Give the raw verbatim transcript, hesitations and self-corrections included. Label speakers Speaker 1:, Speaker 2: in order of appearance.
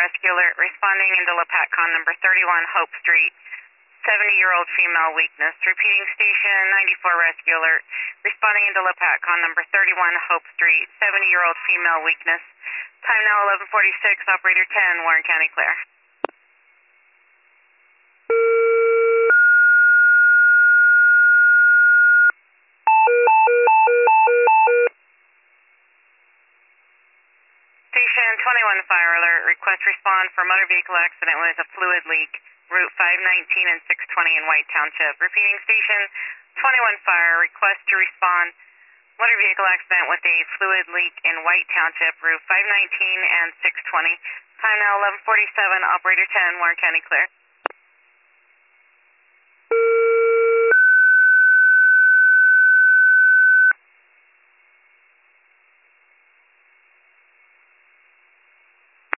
Speaker 1: rescue alert responding into LaPatCon number thirty-one Hope Street. seventy-year-old female weakness. Repeating station ninety-four rescue alert. Responding into LaPatCon number thirty-one Hope Street. seventy-year-old female weakness. Time now eleven forty-six. Operator ten, Warren County clear. Station twenty-one fire alert. Request respond for motor vehicle accident with a fluid leak. Route five nineteen and six twenty in White Township. Repeating station twenty-one fire. Request to respond. Motor vehicle accident with a fluid leak in White Township. Route five nineteen and six twenty. Time now eleven forty-seven. Operator ten, Warren County clear.